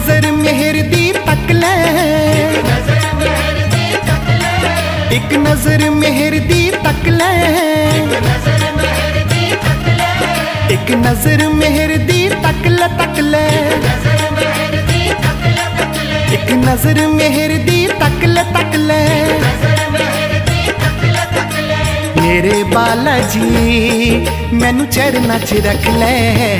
नजर मेहर दी तक ले, एक नजर मेहर दी तक ले, एक नजर मेहर दी तक ले तक ले, एक नजर मेहर दी तक ले तक ले। मेरे बाला जी मैनू चरना च रख ले,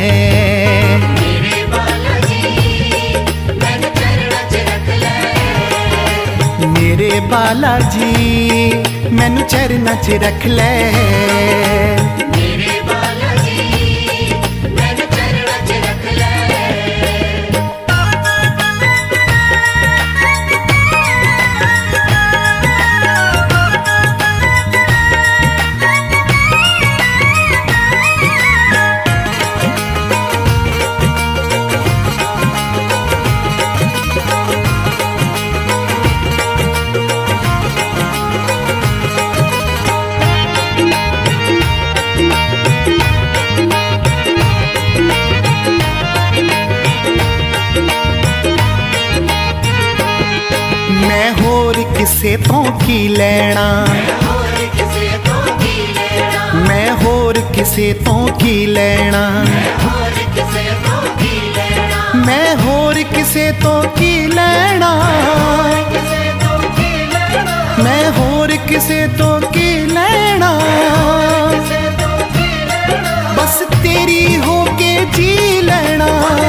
मेरे बाला जी मैनू चरना च रख ले। मैं होर किसे तो की लेना, मैं होर किसे तो की लेना, मैं होर किसे तो की लेना, मैं होर किसे तो की लेना। बस तेरी होके जी लेना,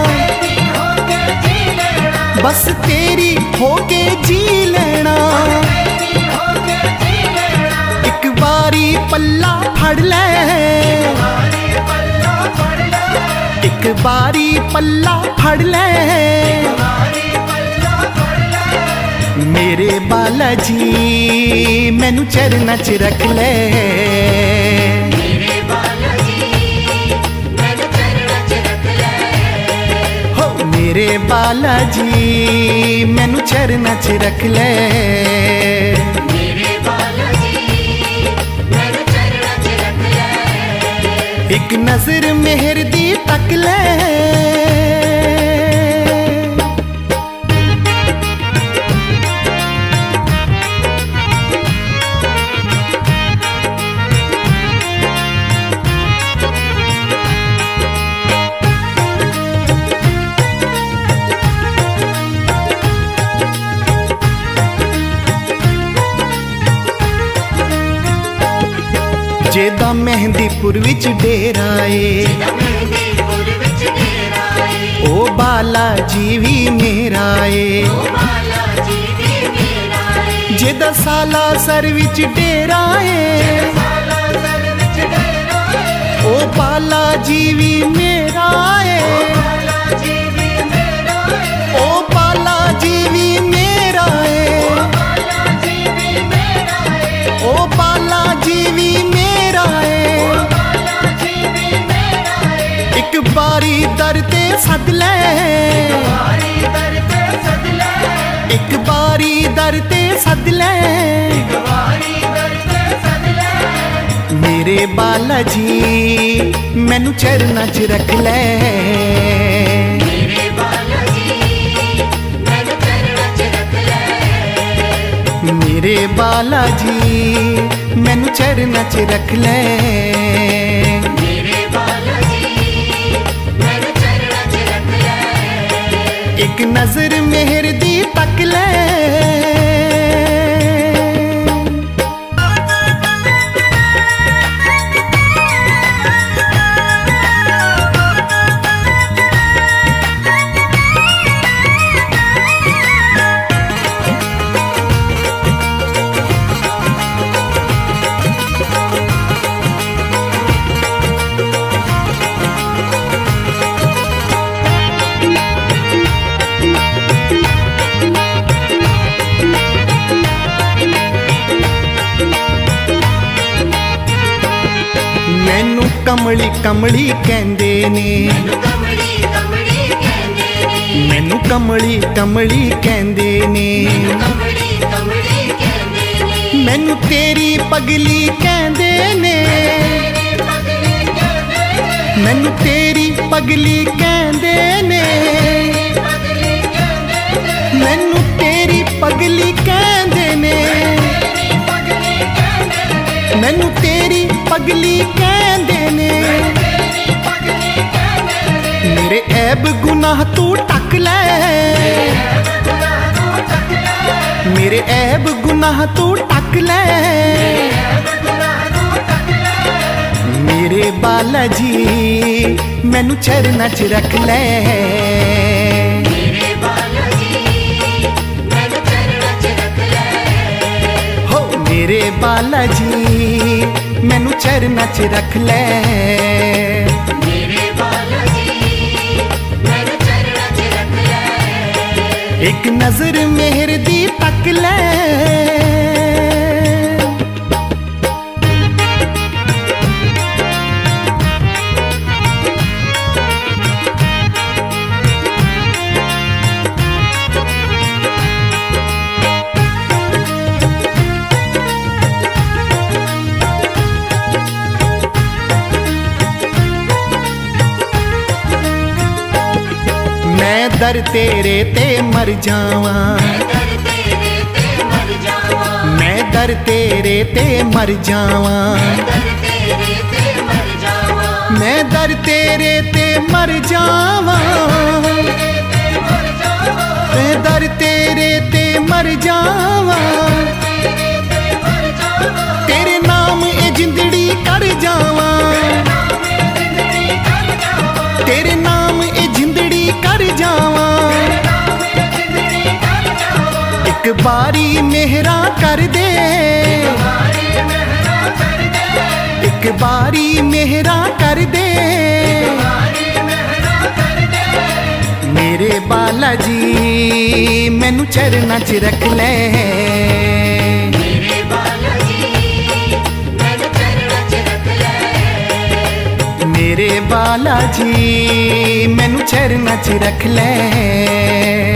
बस तेरी होके जी लेना। एक बारी पल्ला फड़ ले, एक बारी पल्ला फड़ ले। मेरे बाला जी मैनू चरना च रख ले, मेरे बाला जी मैनू चरना च रख ले। एक नजर मेहर दी तक ले, जेदा मेहंदीपुर विच डेरा ए, ओ बाला जी भी मेरा ए। जेदा साला सर विच डेरा ए, ओ बाला जी भी मेरा ए, ओ बाला जी भी मेरा ए, ओ बाला जी भी मेरा ए। एक बारी दर ते सद ले, एक बारी दर ते सद ले। मेरे बाला जी मैनू चरना च रख ले, मेरे बाला जी मैनू चरना च रख ले। एक नजर मेहर दी तक ले, मैनू कमली कमली कहंदे ने, मैनू कमली कमली कहंदे ने। मैनू तेरी पगली कहंदे ने, मैनू तेरी पगली कहंदे ने। पगली कहंदे ने, मेरे ऐब गुनाह तू टक ले, मेरे ऐब गुनाह तू टक ले, मेरे बाला जी मैनू चरना च रख ले, मेरे बाला जी मैनू चरना च रख ले, हो मेरे बाला जी मैनू चरना च रख ले, मेरे बाला जी मैनू चरना च रख ले, एक नजर मेहर दी तक ले, मैं दर तेरे ते मर जावां, दर तेरे ते मर जावां, मैं दर तेरे ते मर जावां, दर तेरे ते मर जावां, मैं दर तेरे ते मर जावां, मैं दर तेरे ते मर जावां, तेरे नाम ए जिंदड़ी कर जावां, तेरे नाम ए जिंदड़ी कर जावां, एक बारी मेहरा कर दे, एक बारी मेहरा कर दे, मेरे बाला जी मैनू चरना च रख ले, मेरे बाला जी मैनू चरना च रख ले, मेरे बाला जी मैनू चरना च रख ले।